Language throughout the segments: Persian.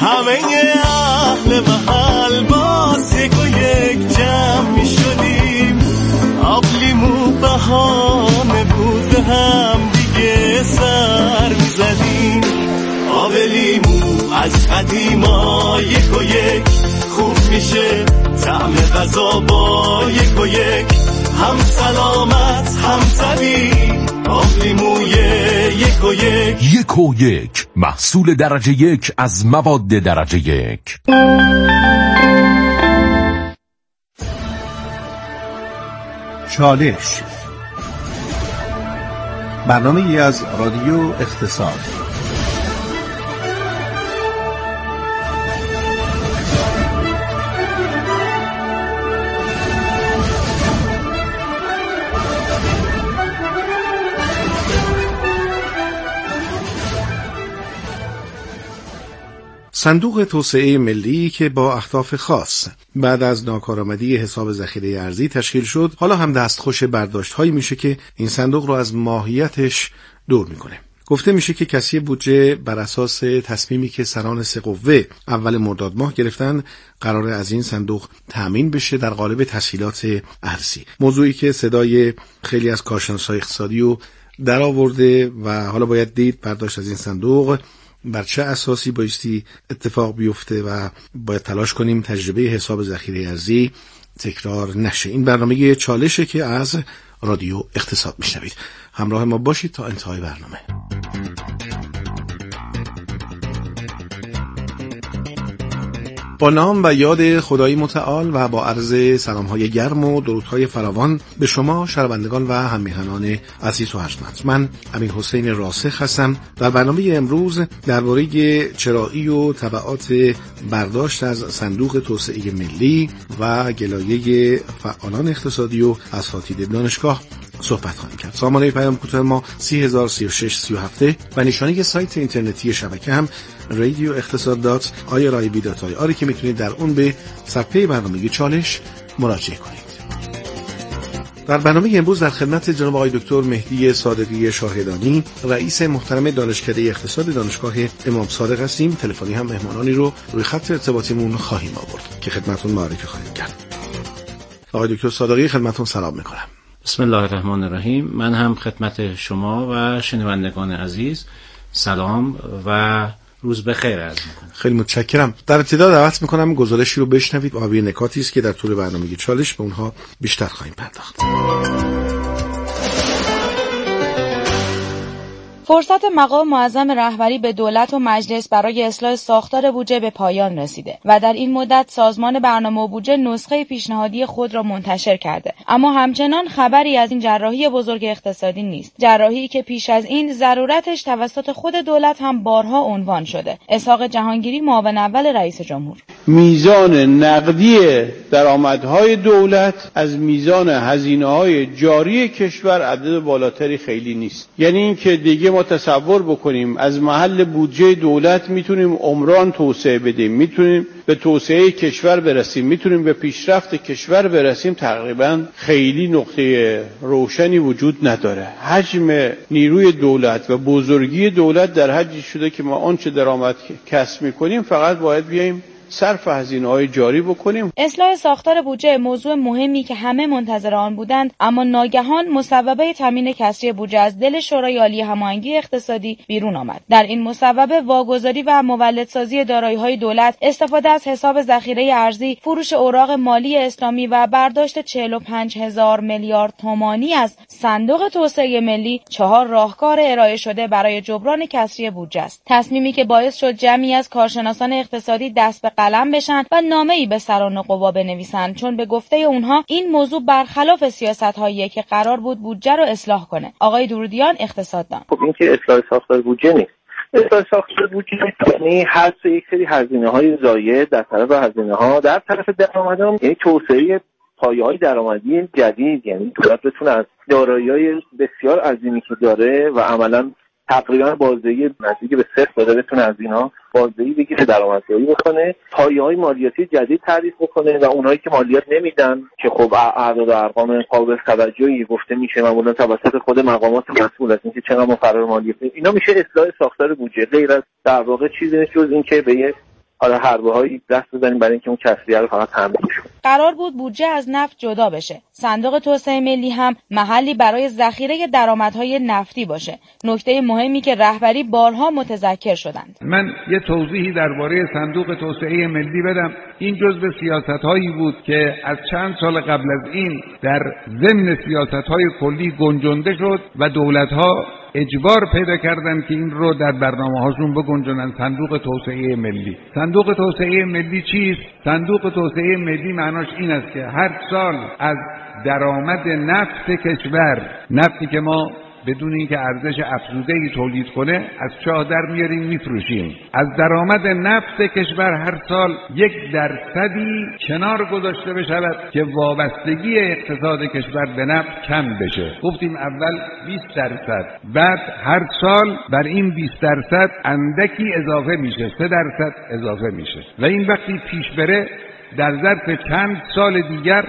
همه اهل محل باز یک و یک جمع می شدیم، آبلیمو بهانه بود به هم دیگه سر می زدیم. آب لیمو از قدیما یک و یک خوب میشه، طعم غذا با یک و یک هم سلامت هم طبیعی. آب لیموی یک و یک. یک و یک محصول درجه یک از مواد درجه یک. چالش، برنامه‌ای از رادیو اقتصاد. صندوق توسعه ملی که با اهداف خاص بعد از ناکارآمدی حساب ذخیره ارزی تشکیل شد، حالا هم دستخوش برداشت‌هایی میشه که این صندوق رو از ماهیتش دور میکنه. گفته میشه که کسری بودجه بر اساس تصمیمی که سران سه قوه اول مرداد ماه گرفتن قراره از این صندوق تامین بشه در قالب تسهیلات ارزی. موضوعی که صدای خیلی از کارشناسای اقتصادی رو در آورده و حالا باید دید برداشت از این صندوق بر چه اساسی بایستی اتفاق بیفته و باید تلاش کنیم تجربه حساب ذخیره ارزی تکرار نشه. این برنامه چالشه که از رادیو اقتصاد میشنوید. همراه ما باشید تا انتهای برنامه. با نام و یاد خدای متعال و با عرض سلام‌های گرم و درودهای فراوان به شما شنوندگان و هم‌میهنان عزیز و ارجمند، من امیرحسین راسخ هستم. در برنامه امروز درباره چرایی و تبعات برداشت از صندوق توسعه ملی و گلایه فعالان اقتصادی و اساتید دانشگاه صحبت خواهیم کرد. سامانه پیام کوتاه ما 303637 و نشانی سایت اینترنتی شبکه هم رادیو اقتصاد.irib.ir که میتونید در اون به صفحه برنامه چالش مراجعه کنید. در برنامه امروز در خدمت جناب آقای دکتر مهدی صادقی شاهدانی، رئیس محترم دانشکده اقتصاد دانشگاه امام صادق هستیم. تلفنی هم مهمانانی رو روی خط ارتباطیمون خواهیم آورد که خدمتتون معرفی خواهیم کرد. آقای دکتر صادقی خدمتتون سلام میکنم. بسم الله الرحمن الرحیم. من هم خدمت شما و شنوندگان عزیز سلام و روز بخیر عرض میکنم. خیلی متشکرم. در ابتدا دعوت میکنم گزارشی رو بشنوید و آبی نکاتی است که در طول برنامه چالش به اونها بیشتر خواهیم پرداخت. فرصت مقام معظم رهبری به دولت و مجلس برای اصلاح ساختار بودجه به پایان رسیده و در این مدت سازمان برنامه و بودجه نسخه پیشنهادی خود را منتشر کرده، اما همچنان خبری از این جراحی بزرگ اقتصادی نیست. جراحی که پیش از این ضرورتش توسط خود دولت هم بارها عنوان شده. اسحاق جهانگیری، معاون اول رئیس جمهور: میزان نقدی درآمدهای دولت از میزان هزینه‌های جاری کشور عدد بالاتری خیلی نیست. یعنی این که دیگه ما تصور بکنیم از محل بودجه دولت میتونیم عمران توسعه بدیم، میتونیم به توسعه کشور برسیم، میتونیم به پیشرفت کشور برسیم، تقریبا خیلی نقطه روشنی وجود نداره. حجم نیروی دولت و بزرگی دولت در حدی شده که ما آنچه درآمد کسب میکنیم فقط باید بیاییم صرف هزینه‌های جاری بکنیم. اصلاح ساختار بودجه موضوع مهمی که همه منتظر آن بودند، اما ناگهان مصوبه تامین کسری بودجه از دل شورای عالی هماهنگی اقتصادی بیرون آمد. در این مصوبه واگذاری و مولدسازی دارایی‌های دولت، استفاده از حساب ذخیره ارزی، فروش اوراق مالی اسلامی و برداشت 45,000 میلیارد تومانی از صندوق توسعه ملی 4 راهکار ارائه شده برای جبران کسری بودجه است. تصمیمی که باعث شد جمعی از کارشناسان اقتصادی دست به قلم بشن و نامه‌ای به سران قوا بنویسن، چون به گفته اونها این موضوع برخلاف سیاست‌هایی که قرار بود بودجه رو اصلاح کنه. آقای درودیان، اقتصاددان: خب این که اصلاح ساختار بودجه نیست. اصلاح ساختار بودجه یعنی حذف یک سری هزینه‌های زاید در طرف هزینه‌ها در طرف درآمدها، یعنی توسعه پایه‌های درآمدی جدید. یعنی دولت بتونه از دارایی‌های بسیار عظیمی که داره و عملاً تقریبا بازدهی نزدیک به 0 داره بتونه از اینا بازدهی بگیره، درآمدزایی بکنه، پایه‌های مالیاتی جدید تعریف بکنه و اونایی که مالیات نمیدن که خب اعداد و ارقام قابل توجهی گفته میشه معمولا توسط خود مقامات مسئول از اینکه چقدر مقرر مالیات اینا میشه اصلاح ساختار بودجه. غیر از در واقع چیزی نیست جز اینکه به حربه‌هایی دست بزنیم برای اینکه اون کسریه رو فقط تامین کنیم. قرار بود بودجه از نفت جدا بشه. صندوق توسعه ملی هم محلی برای ذخیره درآمدهای نفتی باشه. نکته مهمی که رهبری بارها متذکر شدند. من یه توضیحی درباره صندوق توسعه ملی بدم. این جزء سیاست‌هایی بود که از چند سال قبل از این در ضمن سیاست‌های کلی گنجانده شد و دولت‌ها اجبار پیدا کردن که این رو در برنامه‌هاشون بگنجونن. صندوق توسعه ملی. صندوق توسعه ملی چیست؟ صندوق توسعه ملی معناش این است که هر سال از درآمد نفت کشور، نفتی که ما بدون اینکه ارزش افزوده‌ای تولید کنه از چاه در میاریم میفروشیم، از درآمد نفت کشور هر سال 1% کنار گذاشته بشود که وابستگی اقتصاد کشور به نفت کم بشه. گفتیم اول 20%، بعد هر سال بر این 20% اندکی اضافه میشه، 3% اضافه میشه و این وقتی پیش بره در ظرف چند سال دیگر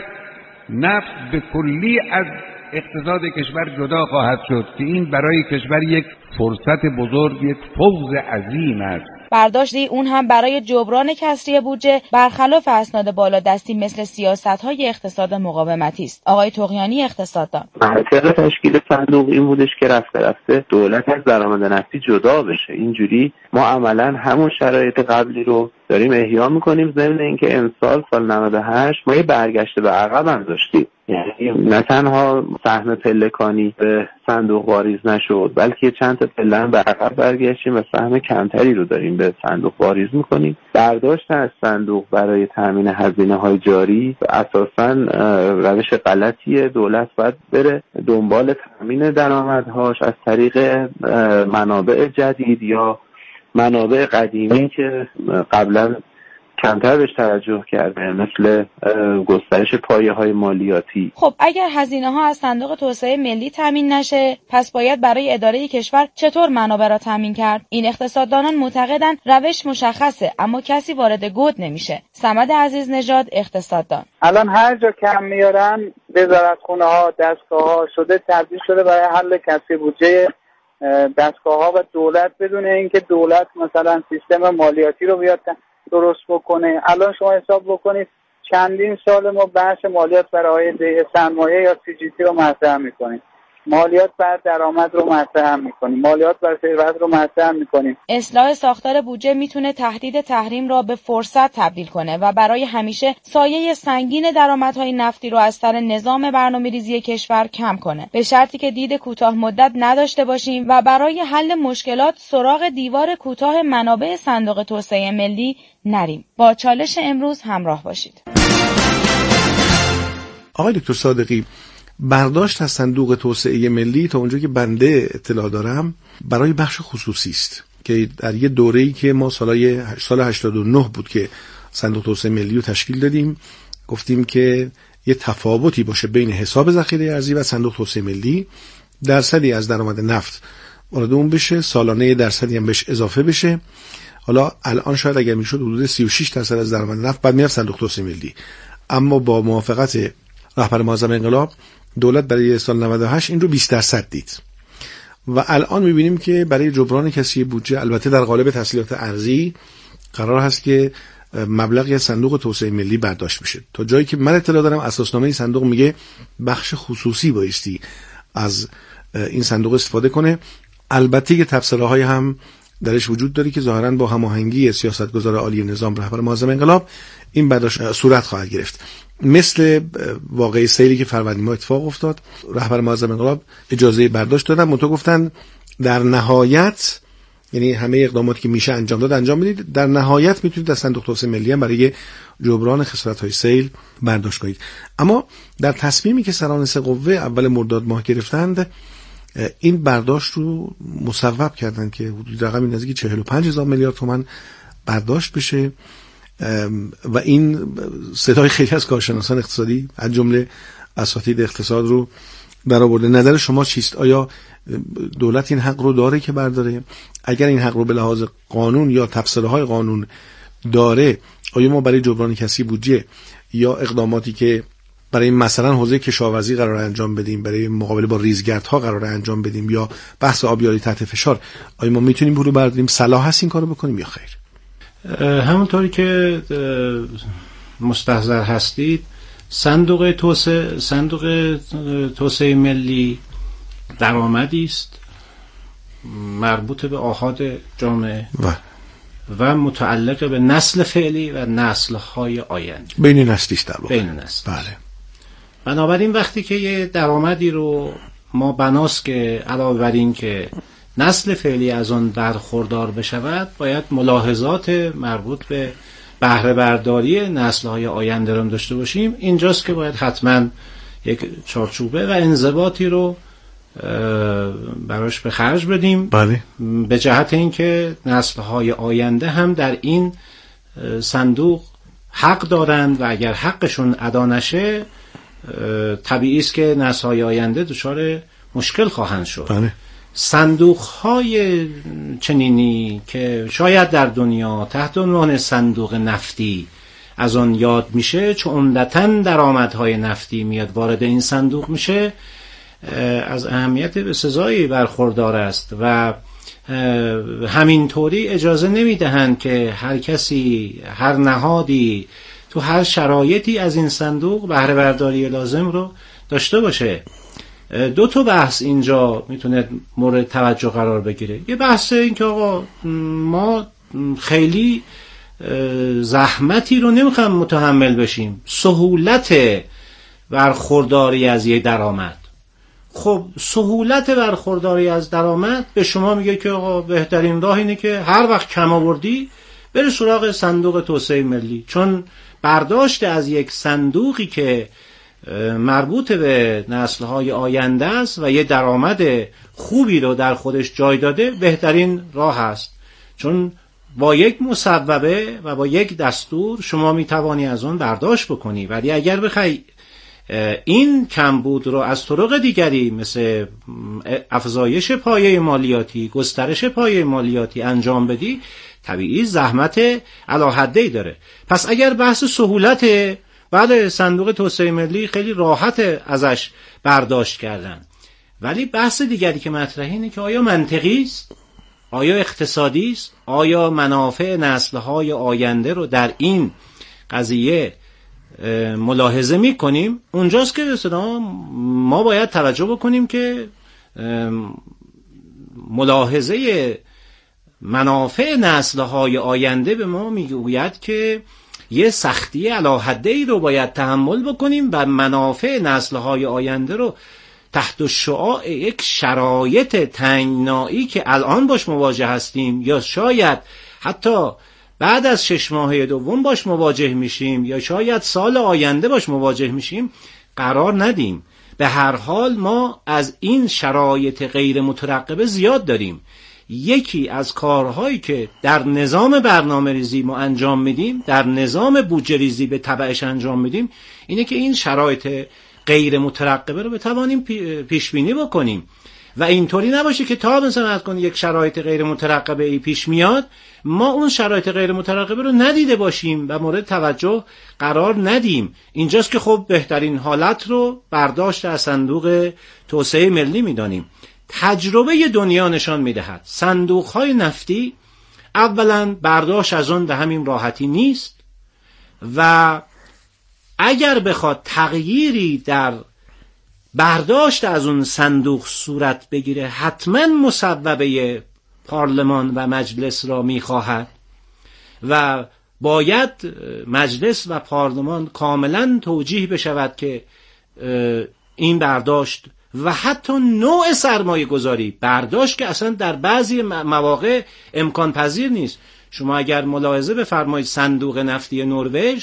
نفت به کلی از اقتصاد کشور جدا خواهد شد که این برای کشور یک فرصت بزرگ، یک فوز عظیم است. برداشتی اون هم برای جبران کسری بودجه برخلاف اسناد بالادستی مثل سیاست‌های اقتصاد مقاومتی است. آقای طغیانی اقتصاددان: منطق تشکیل صندوق این بودش که رفته دولت از درآمد نفتی جدا بشه. اینجوری ما عملاً همون شرایط قبلی رو داریم احیا می‌کنیم، ضمن اینکه امسال سال 98 ما یه برگشت به عقب هم داشتیم. یعنی نه تنها سهم پلکانی به صندوق واریز نشد، بلکه چند تا پله هم به عقب برگشتیم و سهم کمتری رو داریم به صندوق واریز میکنیم. برداشت از صندوق برای تامین هزینه‌های جاری اساساً روش غلطیه. دولت باید بره دنبال تامین درآمدهاش از طریق منابع جدید یا منابع قدیمی که قبلا کمتر بهش توجه کرده، مثل گسترش پایه‌های مالیاتی. خب اگر هزینه‌ها از صندوق توسعه ملی تامین نشه، پس باید برای اداره کشور چطور منابع را تامین کرد؟ این اقتصاددانان معتقدند روش مشخصه اما کسی وارد گود نمیشه. صمد عزیزنژاد اقتصاددان: الان هر جا کم میارن وزارتخونه‌ها، دستگاه‌ها شده تبدیل شده برای حل کسری بودجه دستگاه‌ها و دولت، بدون اینکه دولت مثلا سیستم مالیاتی رو بیاد درست بکنه. الان شما حساب بکنید چندین سال ما بحث مالیات برای سرمایه یا CGT رو مطرح میکنیم، مالیات بر درآمد رو مطرح میکنیم، مالیات بر ثروت رو مطرح میکنیم. اصلاح ساختار بودجه میتونه تهدید تحریم را به فرصت تبدیل کنه و برای همیشه سایه سنگین درآمدهای نفتی رو از سر نظام برنامه‌ریزی کشور کم کنه، به شرطی که دید کوتاه مدت نداشته باشیم و برای حل مشکلات سراغ دیوار کوتاه منابع صندوق توسعه ملی نریم. با چالش امروز همراه باشید. آقای دکتر صادقی، برداشت از صندوق توسعه ملی تا اونجا که بنده اطلاع دارم برای بخش خصوصی است که در یه دوره‌ای که ما سال 89 بود که صندوق توسعه ملی رو تشکیل دادیم، گفتیم که یه تفاوتی باشه بین حساب ذخیره ارزی و صندوق توسعه ملی، درصدی از درآمد نفت وارد اون بشه، سالانه درصدی هم بهش اضافه بشه. حالا الان شاید اگر میشد حدود 36% از درآمد نفت بعد میرفت صندوق توسعه ملی، اما با موافقت رهبر معظم انقلاب دولت برای سال 98 این رو 20% دید و الان میبینیم که برای جبران کسری بودجه، البته در قالب تسهیلات ارزی، قرار هست که مبلغی از صندوق توسعه ملی برداشت بشه. تا جایی که من اطلاع دارم اساسنامه صندوق میگه بخش خصوصی بایستی از این صندوق استفاده کنه. البته یه تفسیرهای هم درش وجود داره که ظاهراً با هماهنگی سیاستگزار عالی نظام رهبر معظم انقلاب این برداشت صورت خواهد گرفت. مثل واقعه سیلی که فروردین ماه اتفاق افتاد، رهبر معظم انقلاب اجازه برداشت دادن، منتها گفتن در نهایت، یعنی همه اقداماتی که میشه انجام داد انجام بدید، در نهایت میتونید از صندوق توسعه ملی هم برای جبران خسارت‌های سیل برداشت کنید. اما در تصمیمی که سران سه قوه اول مرداد ماه گرفتند، این برداشت رو مصوب کردن که حدود رقمی نزدیک 45,000 میلیارد تومان برداشت بشه و این صدای خیلی از کارشناسان اقتصادی از جمله اساتید اقتصاد رو برآورده. نظر شما چیست؟ آیا دولت این حق رو داره که برداره؟ اگر این حق رو به لحاظ قانون یا تفسیرهای قانون داره، آیا ما برای جبران کسری بودجه یا اقداماتی که برای مثلا حوزه کشاورزی قرار انجام بدیم، برای مقابله با ریزگردها قرار انجام بدیم، یا بحث آبیاری تحت فشار، آیا ما میتونیم پول برداریم؟ صلاح هست این کارو بکنیم یا خیر؟ همونطوری که مستحضر هستید، صندوق توسعه ملی درآمدی است مربوط به آحاد جامعه و متعلق به نسل فعلی و نسل‌های آینده. بین نسلی است در واقع. بین نسل. بله. بنابراین وقتی که یه درآمدی رو ما بناست که علاوه بر این که نسل فعلی از آن برخوردار بشود، باید ملاحظات مربوط به بهره برداری نسل‌های آینده رو داشته باشیم. اینجاست که باید حتما یک چارچوبه و انضباطی رو براش به خرج بدیم. بله. به جهت اینکه نسل‌های آینده هم در این صندوق حق دارند و اگر حقشون ادا نشه طبیعی است که نسل‌های آینده دچار مشکل خواهند شد. بله. صندوق‌های چنینی که شاید در دنیا تحت عنوان صندوق نفتی از آن یاد میشه، چون عمدتاً درآمدهای نفتی میاد وارد این صندوق میشه، از اهمیت بسزایی برخوردار است و همینطوری اجازه نمیدهند که هر کسی، هر نهادی تو هر شرایطی از این صندوق بهره برداری لازم رو داشته باشه. دو تا بحث اینجا میتونه مورد توجه قرار بگیره. یه بحث این که آقا ما خیلی زحمتی رو نمیخوایم متحمل بشیم، سهولت برخورداری از یه درآمد. خب سهولت برخورداری از درآمد به شما میگه که آقا بهترین راه اینه که هر وقت کم آوردی بره سراغ صندوق توسعه ملی، چون برداشت از یک صندوقی که مربوط به نسل‌های آینده است و یه درآمد خوبی رو در خودش جای داده بهترین راه است، چون با یک مصوبه و با یک دستور شما میتوانی از اون برداشت بکنی. ولی اگر بخوای این کمبود رو از طرق دیگری مثل افزایش پایه مالیاتی، گسترش پایه مالیاتی انجام بدی، طبیعی زحمت علاحده‌ای داره. پس اگر بحث سهولت، بعد صندوق توسعه ملی خیلی راحت ازش برداشت کردن، ولی بحث دیگری که مطرحه اینه که آیا منطقی است؟ آیا اقتصادی است؟ آیا منافع نسل‌های آینده رو در این قضیه ملاحظه می‌کنیم؟ اونجاست که ما باید توجه بکنیم که ملاحظه منافع نسل‌های آینده به ما میگوید که یه سختی علاحده‌ای رو باید تحمل بکنیم و منافع نسل‌های آینده رو تحت شعاع یک شرایط تنگنایی که الان باش مواجه هستیم یا شاید حتی بعد از 6 ماه دوم باش مواجه میشیم یا شاید سال آینده باش مواجه میشیم قرار ندیم. به هر حال ما از این شرایط غیر مترقبه زیاد داریم. یکی از کارهایی که در نظام برنامه ریزی ما انجام میدیم، در نظام بودجه ریزی به تبعش انجام میدیم، اینه که این شرایط غیر مترقبه رو بتوانیم پیش بینی بکنیم و اینطوری نباشه که تا مثلا یک شرایط غیر مترقبه ای پیش میاد ما اون شرایط غیر مترقبه رو ندیده باشیم و مورد توجه قرار ندیم. اینجاست که خب بهترین حالت رو برداشت از صندوق توسعه ملی میدانیم. تجربه دنیا نشان میدهد صندوق‌های نفتی اولا برداشت از اون به همین راحتی نیست و اگر بخواد تغییری در برداشت از اون صندوق صورت بگیره حتما مصوبه پارلمان و مجلس را میخواهد و باید مجلس و پارلمان کاملا توجیه بشود که این برداشت و حتی نوع سرمایه گذاری برداشت که اصلا در بعضی مواقع امکان پذیر نیست. شما اگر ملاحظه بفرمایید صندوق نفتی نروژ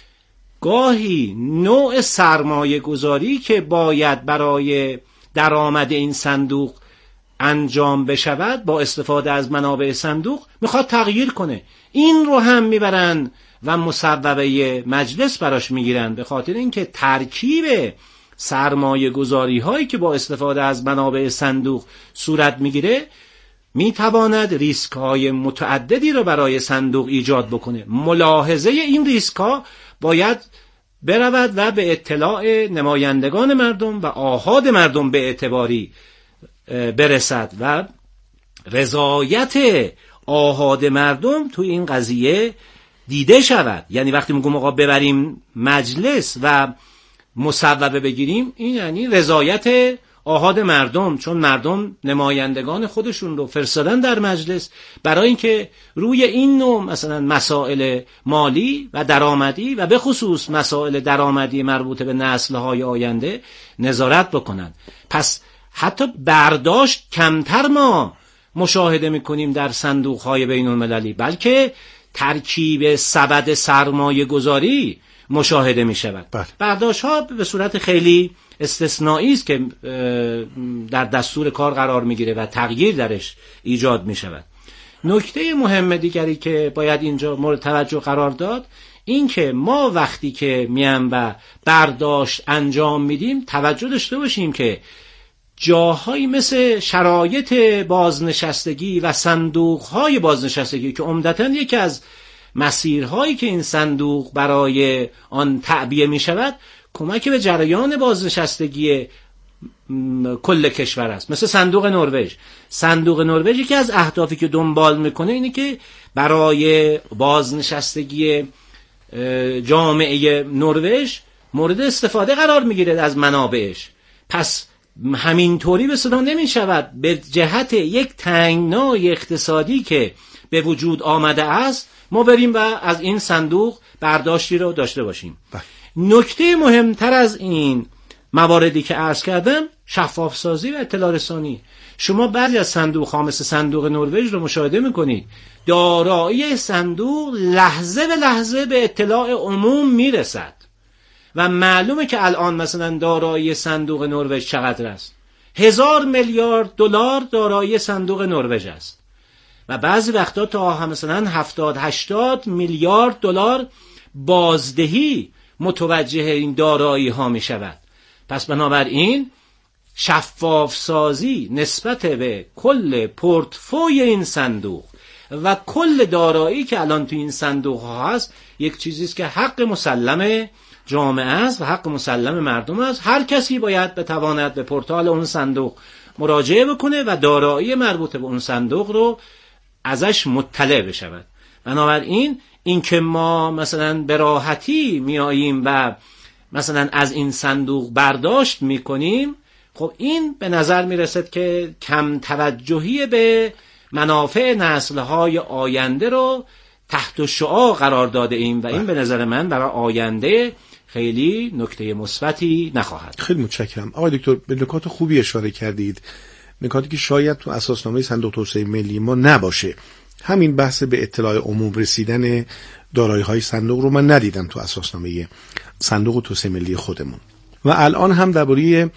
گاهی نوع سرمایه گذاری که باید برای درآمد این صندوق انجام بشود با استفاده از منابع صندوق میخواد تغییر کنه. این رو هم میبرن و مصوبه مجلس براش میگیرن به خاطر اینکه ترکیب سرمایه گذاری هایی که با استفاده از منابع صندوق صورت میگیره میتواند ریسک های متعددی رو برای صندوق ایجاد بکنه. ملاحظه این ریسک ها باید برود و به اطلاع نمایندگان مردم و آحاد مردم به اعتباری برسد و رضایت آحاد مردم تو این قضیه دیده شود. یعنی وقتی میگم آقا ببریم مجلس و مصوبه بگیریم، این یعنی رضایت آحاد مردم، چون مردم نمایندگان خودشون رو فرستادن در مجلس برای اینکه روی این نوع مثلا مسائل مالی و درآمدی و به خصوص مسائل درآمدی مربوط به نسل‌های آینده نظارت بکنن. پس حتی برداشت کمتر ما مشاهده میکنیم در صندوق‌های بین‌المللی، بلکه ترکیب سبد سرمایه گذاری مشاهده می شود. برداشت ها به صورت خیلی استثنایی است که در دستور کار قرار می گیره و تغییر درش ایجاد می شود. نکته مهم دیگری که باید اینجا مورد توجه قرار داد این که ما وقتی که میایم و برداشت انجام میدیم توجه داشته باشیم که جاهایی مثل شرایط بازنشستگی و صندوق‌های بازنشستگی که عمدتاً یکی از مسیرهایی که این صندوق برای آن تعبیه می شود کمک به جریان بازنشستگی کل کشور است. مثل صندوق نروژ. صندوق نروژ یکی از اهدافی که دنبال میکنه اینه که برای بازنشستگی جامعه نروژ مورد استفاده قرار میگیره از منابعش. پس همینطوری به صدا نمی شود به جهت یک تنگنای اقتصادی که به وجود آمده است ما بریم و از این صندوق برداشتی رو داشته باشیم. نکته مهمتر از این مواردی که عرض کردم شفاف سازی و اطلاع رسانی. شما بعضی از صندوق‌ها مثل صندوق نروژ رو مشاهده می‌کنید دارایی صندوق لحظه به لحظه به اطلاع عموم میرسد و معلومه که الان مثلا دارایی صندوق نروژ چقدر است. 1000 میلیارد دلار دارایی صندوق نروژ است و بعضی وقتا تا مثلا 70-80 میلیارد دلار بازدهی متوجه این دارایی ها می شود. پس بنابراین شفاف سازی نسبت به کل پورتفوی این صندوق و کل دارایی که الان تو این صندوق ها هست یک چیزی است که حق مسلم جامعه است و حق مسلم مردم است. هر کسی باید بتواند به پورتال اون صندوق مراجعه بکنه و دارایی مربوط به اون صندوق رو ازش مطلع بشود. بنابراین این که ما مثلا به راحتی میاییم و مثلا از این صندوق برداشت میکنیم، خب این به نظر میرسد که کم توجهی به منافع نسل‌های آینده رو تحت شعاع قرار داده ایم و این به نظر من برای آینده خیلی نکته مثبتی نخواهد. خیلی متشکرم آقای دکتر، به نکات خوبی اشاره کردید، نکاتی که شاید تو اساسنامه صندوق توسعه ملی ما نباشه. همین بحث به اطلاع عموم رسیدن دارایی‌های صندوق رو من ندیدم تو اساسنامه صندوق توسعه ملی خودمون و الان هم درباره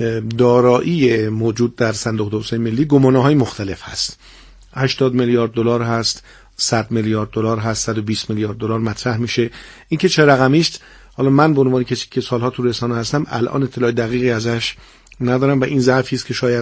دارایی موجود در صندوق توسعه ملی گمانه‌های مختلف هست. 80 میلیارد دلار هست، 100 میلیارد دلار هست، 120 میلیارد دلار مطرح میشه. این که چه رقمی است، حالا من به عنوان کسی که سالها تو رسانه هستم الان اطلاع دقیقی ازش ندارم و این ضعفی است که شاید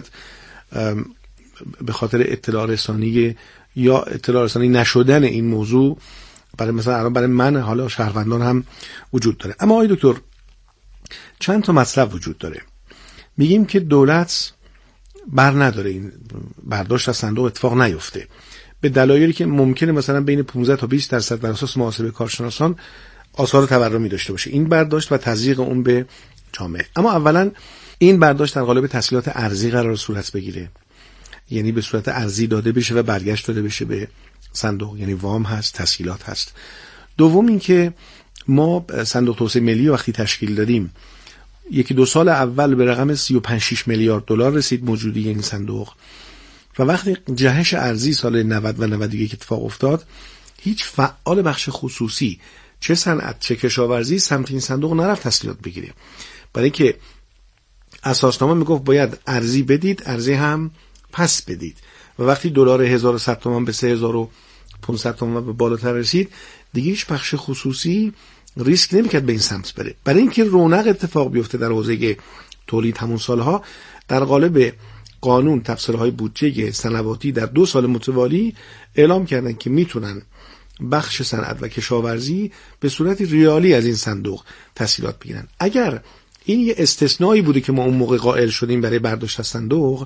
به خاطر اطلاع رسانی یا اطلاع رسانی نشدن این موضوع برای مثلا الان برای من حالا شهروندان هم وجود داره. اما آقای دکتر چند تا مطلب وجود داره. میگیم که دولت بر نداره این برداشت از صندوق اتفاق نیفته به دلایلی که ممکنه مثلا بین 15 تا 20% بر اساس محاسبه کارشناسان آثار تورمی داشته باشه این برداشت و تزریق اون به جامعه. اما اولا این برداشت در قالب تسهیلات ارزی قرار صورت بگیره، یعنی به صورت ارزی داده بشه و برگشت داده بشه به صندوق، یعنی وام هست، تسهیلات هست. دوم این که ما صندوق توسعه ملی وقتی تشکیل دادیم 1-2 سال اول به رقم 35-6 میلیارد دلار رسید موجودی این صندوق و وقتی جهش ارزی سال 90 و 91 اتفاق افتاد هیچ فعال بخش خصوصی چه صنعت چه کشاورزی سمت این صندوق نرفت تسهیلات بگیره، برای اینکه اساسنامه میگفت باید ارزی بدید ارزی هم پس بدید و وقتی دلار 1100 تومان به 3500 تومان به بالاتر رسید دیگه هیچ بخش خصوصی ریسک نمیکرد به این سمت بره. برای اینکه رونق اتفاق بیفته در حوزه تولید همون سالها در قالب قانون تفسیرهای بودجه سنواتی در 2 سال متوالی اعلام کردن که میتونن بخش صنعت و کشاورزی به صورت ریالی از این صندوق تسهیلات بگیرن. اگر این یه استثنایی بوده که ما اون موقع قائل شدیم برای برداشت از صندوق،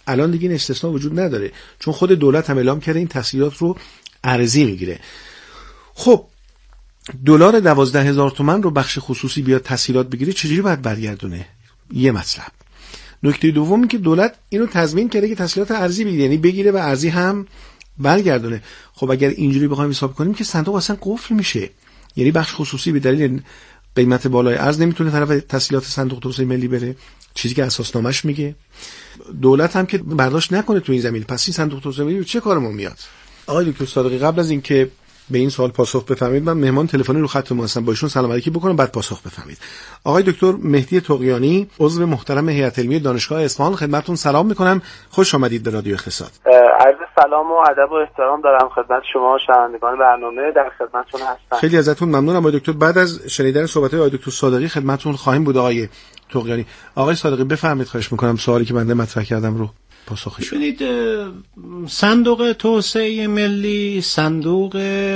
الان دیگه این استثناء وجود نداره، چون خود دولت هم اعلام کرده این تسهیلات رو ارزی میگیره. خب دلار 12,000 تومان رو بخش خصوصی بیاد تسهیلات بگیره، چجوری باید برگردونه؟ یه مطلب. نکته دومی که دولت اینو تضمین کرده که تسهیلات ارزی بگیره، یعنی بگیره و ارزی هم برگردونه. خب اگر اینجوری بخوایم حساب کنیم که صندوق اصلا قفل میشه، یعنی بخش خصوصی به دلیل قیمت بالای ارز نمیتونه طرف تسهیلات صندوق توسعه ملی بره، چیزی که اساسنامه‌اش میگه. دولت هم که برداشت نکنه تو این زمین، پس این صندوق توسعه ملی چه کارمون میاد؟ آقای دکتر صادقی، قبل از اینکه به این سوال پاسخ بفهمید، من مهمان تلفنی رو خط ما هستم، با ایشون سلام علیکی بکنم بعد پاسخ بفهمید. آقای دکتر مهدی طغیانی، عضو محترم هیئت علمی دانشگاه اصفهان، خدمتتون سلام میکنم. خوش آمدید به رادیو اقتصاد. عرض سلام و ادب و احترام دارم خدمت شما شنوندگان برنامه، در خدمتتون هستم. خیلی ازتون ممنونم آقای دکتر. بعد از شنیدن صحبت‌های آقای دکتر صادقی خدمتتون خواهیم بود. آقای طغیانی، آقای صادقی بفرمایید، خواهش میکنم سوالی که بنده مطرح کردم رو پاسخش بدید. صندوق توسعه ملی صندوق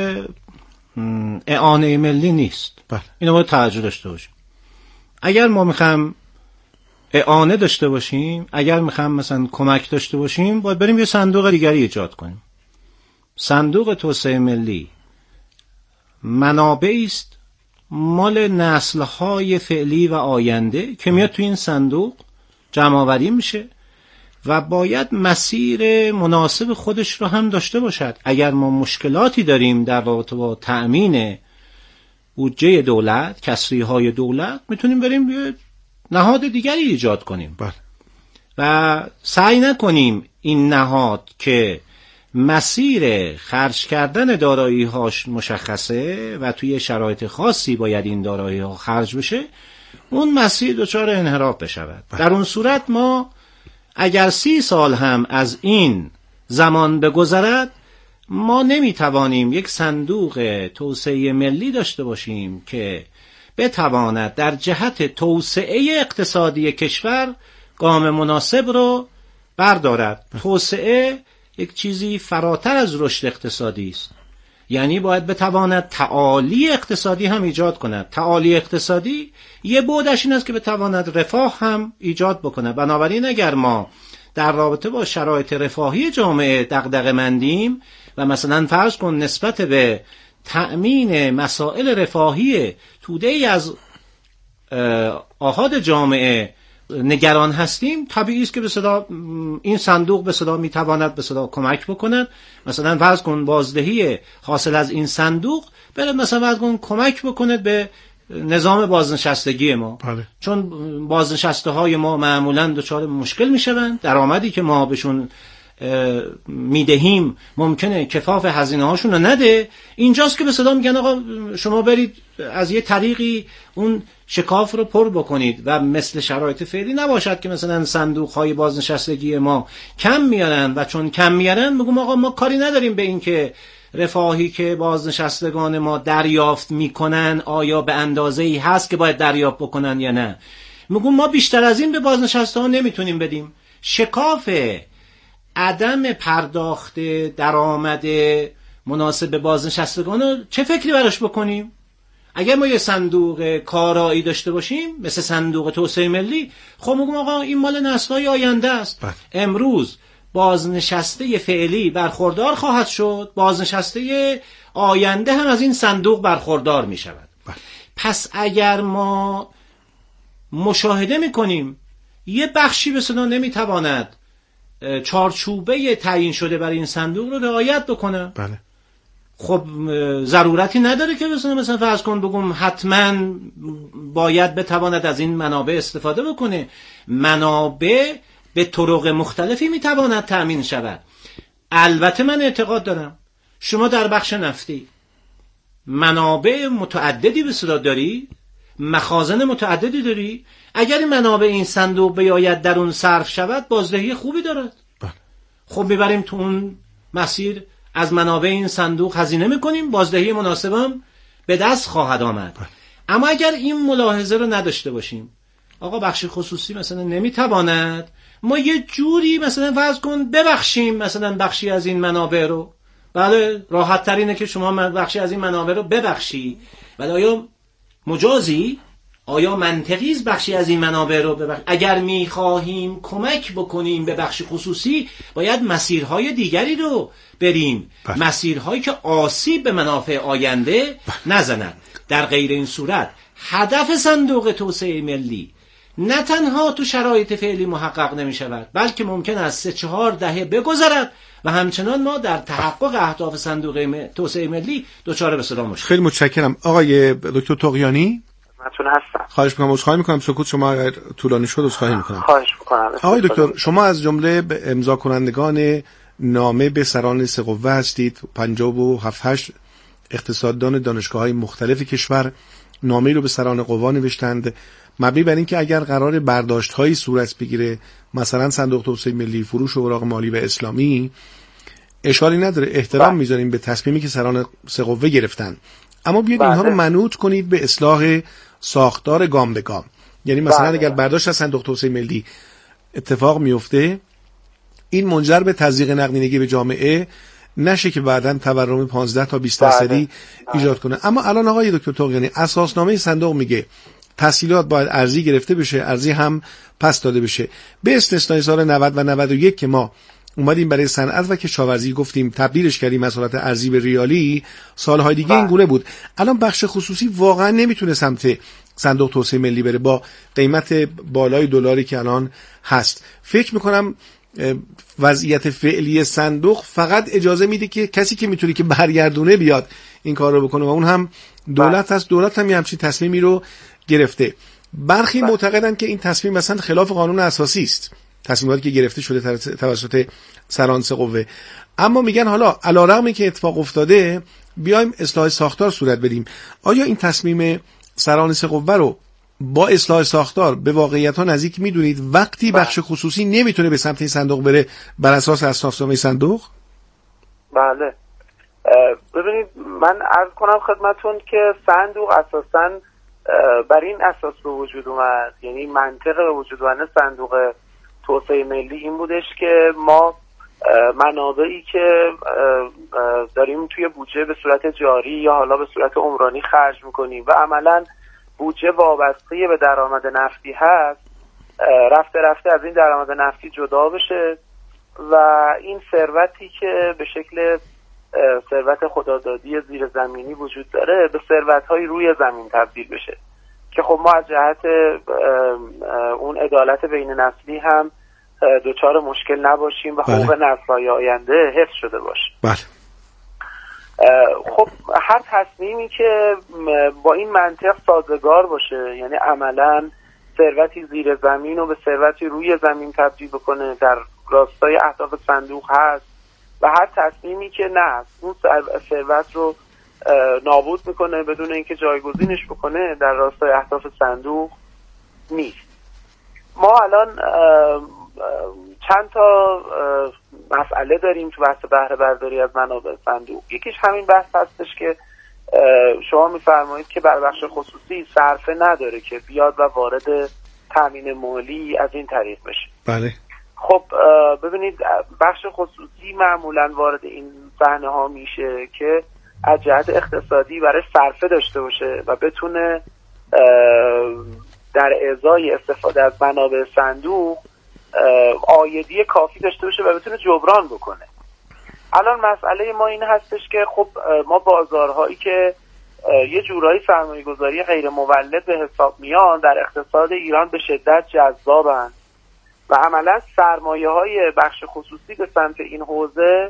اعانه ملی نیست. بله. اینو باید توجه داشته باشیم. اگر ما میخوایم اعانه داشته باشیم، اگر میخوایم مثلا کمک داشته باشیم، باید بریم یه صندوق دیگری ایجاد کنیم. صندوق توسعه ملی منابعی است مال نسل‌های فعلی و آینده که میاد تو این صندوق جمع‌آوری میشه و باید مسیر مناسب خودش رو هم داشته باشد. اگر ما مشکلاتی داریم در رابطه با تأمین بودجه دولت، کسری‌های دولت، میتونیم بریم یه نهاد دیگری ایجاد کنیم. بله. و سعی نکنیم این نهاد که مسیر خرج کردن دارایی‌هاش مشخصه و توی شرایط خاصی باید این دارایی‌ها خرج بشه، اون مسیر دچار انحراف بشود. در اون صورت ما اگر 30 سال هم از این زمان بگذرد، ما نمیتوانیم یک صندوق توسعه ملی داشته باشیم که بتواند در جهت توسعه اقتصادی کشور گام مناسب رو بردارد. توسعه یک چیزی فراتر از رشد اقتصادی است، یعنی باید بتواند تعالی اقتصادی هم ایجاد کند. تعالی اقتصادی یه بعدش این است که بتواند رفاه هم ایجاد بکند. بنابراین اگر ما در رابطه با شرایط رفاهی جامعه دغدغه‌مندیم و مثلا فرض کن نسبت به تأمین مسائل رفاهی توده‌ای از آحاد جامعه نگران هستیم، طبیعی است که به صدا این صندوق به صدا میتواند به صدا کمک بکند. مثلا فرض کن بازدهی حاصل از این صندوق بره مثلا فرض کن کمک بکند به نظام بازنشستگی ما. بله. چون بازنشسته های ما معمولا دچار مشکل میشوند، درآمدی که ما بهشون میدهیم ممکنه کفاف هزینه هاشون رو نده. اینجاست که به صدا میگن آقا شما برید از یه طریقی اون شکاف رو پر بکنید و مثل شرایط فعلی نباشد که مثلا صندوق های بازنشستگی ما کم میارن و چون کم میارن میگم آقا ما کاری نداریم به این که رفاهی که بازنشستگان ما دریافت میکنن آیا به اندازه‌ای هست که باید دریافت بکنن یا نه. میگم ما بیشتر از این به بازنشسته ها نمیتونیم بدیم. شکاف عدم پرداخت درآمد مناسب به بازنشستگان رو چه فکری براش بکنیم؟ اگر ما یه صندوق کارایی داشته باشیم مثل صندوق توسعه ملی، خب میگم آقا این مال نسل‌های آینده است. امروز بازنشسته فعلی برخوردار خواهد شد، بازنشسته آینده هم از این صندوق برخوردار می شود. پس اگر ما مشاهده می کنیم یه بخشی به صدا نمی تواند چارچوبه تعیین شده برای این صندوق رو رعایت بکنه، بله. خب ضرورتی نداره که مثلا فرض کن بگم حتما باید بتواند از این منابع استفاده بکنه. منابع به طرق مختلفی میتواند تأمین شود. البته من اعتقاد دارم شما در بخش نفتی منابع متعددی به صدا داری، مخازن متعددی داری. اگر این منابع این صندوق بیاید در اون صرف شود بازدهی خوبی دارد. خب میبریم تو اون مسیر از منابع این صندوق هزینه میکنیم، بازدهی مناسبم به دست خواهد آمد. اما اگر این ملاحظه رو نداشته باشیم آقا بخش خصوصی مثلا نمیتواند، ما یه جوری مثلا فرض کن ببخشیم مثلا بخشی از این منابع رو. بله راحت ترینه که شما بخشی از این منابع رو ببخشی، ولی آیا مجازی؟ آیا منطقی است بخشی از این منابع رو اگر می‌خواهیم کمک بکنیم به بخش خصوصی باید مسیرهای دیگری رو بریم، مسیرهایی که آسیب به منافع آینده نزنند. در غیر این صورت هدف صندوق توسعه ملی نه تنها تو شرایط فعلی محقق نمی شود، بلکه ممکن است 3-4 دهه بگذرد و همچنان ما در تحقق اهداف صندوق توسعه ملی دچار به صدا مشکل. خیلی متشکرم. آقای دکتر طغیانی متون هستم. خواهش می‌کنم، عذرخواهی می‌کنم سکوت شما اگر طولانی شد عذرخواهی می‌کنم. خواهش می‌کنم. آقای دکتر، شما از جمله امضا کنندگان نامه به سران سه قوه هستید. 57-8 اقتصاددان دانشگاه‌های مختلف کشور نامه‌ای رو به سران قوا نوشتند مبنی بر اینکه اگر قرار برداشت‌هایی صورت بگیره، مثلا صندوق توسعه ملی، فروش اوراق مالی و اسلامی، اشکالی نداره، احترام می‌ذاریم به تصمیمی که سران سه قوه گرفتن، اما بیاید اینها رو منوط کنید به اصلاح ساختار گام به گام. یعنی مثلا اگر برداشت از صندوق توسعه ملی اتفاق میفته، این منجر به تزریق نقدینگی به جامعه نشه که بعداً تورم 15 تا 20% ایجاد کنه. اما الان آقای دکتر طغیانی اساسنامه صندوق میگه تسهیلات باید ارزی گرفته بشه، ارزی هم پس داده بشه، به استثنای سال 90 و 91 که ما اومدیم برای صنعت و کشاورزی گفتیم تبدیلش کردیم از حالت ارزی به ریالی، سالهای دیگه این گونه بود. الان بخش خصوصی واقعا نمیتونه سمت صندوق توسعه ملی بره با قیمت بالای دلاری که الان هست. فکر میکنم وضعیت فعلی صندوق فقط اجازه میده که کسی که میتونه که برگردونه بیاد این کار رو بکنه و اون هم دولت هست. دولت هم همچین تصمیمی رو گرفته. برخی معتقدن که این تصمیم مثلا خلاف قانون اساسی است، تصمیماتی که گرفته شده توسط سران سه قوه. اما میگن حالا علیرغم که اتفاق افتاده بیایم اصلاح ساختار صورت بدیم. آیا این تصمیم سران سه قوه رو با اصلاح ساختار به واقعیت ها نزدیک میدونید وقتی بخش خصوصی نمیتونه به سمت این صندوق بره بر اساس اساسنامه صندوق؟ بله. ببینید من عرض کنم خدمتون که صندوق اساساً بر این اساس به وجود اومد، یعنی منطق به وجود اومدن صندوق توسعه ملی این بودش که ما منابعی که داریم توی بودجه به صورت جاری یا حالا به صورت عمرانی خرج میکنیم و عملاً بودجه وابسته به درآمد نفتی هست، رفته رفته از این درآمد نفتی جدا بشه و این ثروتی که به شکل ثروت خدادادی زیر زمینی وجود داره به ثروت‌های روی زمین تبدیل بشه که خب ما از جهت اون عدالت بین نسلی هم دوچار مشکل نباشیم و حقوق نسل‌های آینده حفظ شده باشه. بله. خب هر تصمیمی که با این منطق سازگار باشه، یعنی عملاً ثروتی زیر زمین رو به ثروتی روی زمین تبدیل بکنه، در راستای اهداف صندوق هست و هر تصمیمی که نه اون ثروت رو نابود میکنه بدون اینکه جایگزینش بکنه در راستای اهداف صندوق نیست. ما الان چند تا مسئله داریم تو بحث بهره برداری از منابع صندوق. یکیش همین بحث هستش که شما میفرمایید که بر بخش خصوصی صرفه نداره که بیاد و وارد تامین مالی از این طریق بشه. بله. خب ببینید بخش خصوصی معمولا وارد این صحنه ها میشه که از جهت اقتصادی برای صرفه داشته باشه و بتونه در ازای استفاده از منابع صندوق عایدی کافی داشته باشه و بتونه جبران بکنه. الان مسئله ما این هستش که خب ما بازارهایی که یه جورایی سرمایه گذاری غیر مولد به حساب میان در اقتصاد ایران به شدت جذابن و عملا سرمایه های بخش خصوصی به سمت این حوزه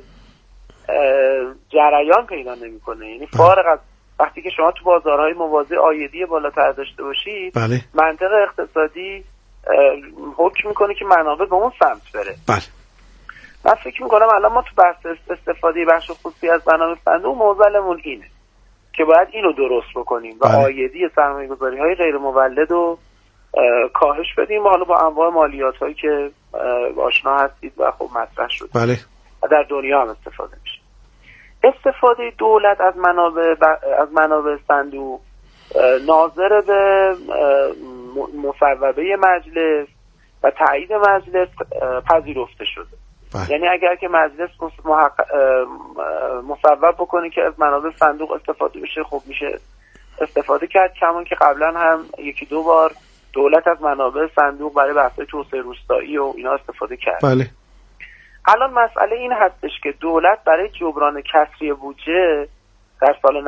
جریان پیدا نمیکنه. یعنی فارغ از وقتی که شما تو بازارهای موازی عایدی بالاتر داشته باشید، بله. منطق اقتصادی حکم میکنه که منابع به اون سمت بره. بله. من فکر میکنم الان ما تو بحث استفاده بخش خصوصی از منابع صندوق موضوعمون اینه که باید اینو درست بکنیم و عایدی سرمایه گذاری های غیر مولد رو کاهش بدیم و حالا با انواع مالیات هایی که آشنا هستید و خب مطرح شد. بله. و در دنیا هم استفاده میشه. استفاده دولت از منابع صندوق ناظر به مصوبه مجلس و تایید مجلس پذیرفته شده. یعنی اگر که مجلس مصوب بکنه که از منابع صندوق استفاده بشه، خب میشه استفاده کرد، کمان که قبلا هم یکی دو بار دولت از منابع صندوق برای بحث‌های توسعه روستایی و اینا استفاده کرد. بله. الان مسئله این هستش که دولت برای جبران کسری بودجه در سال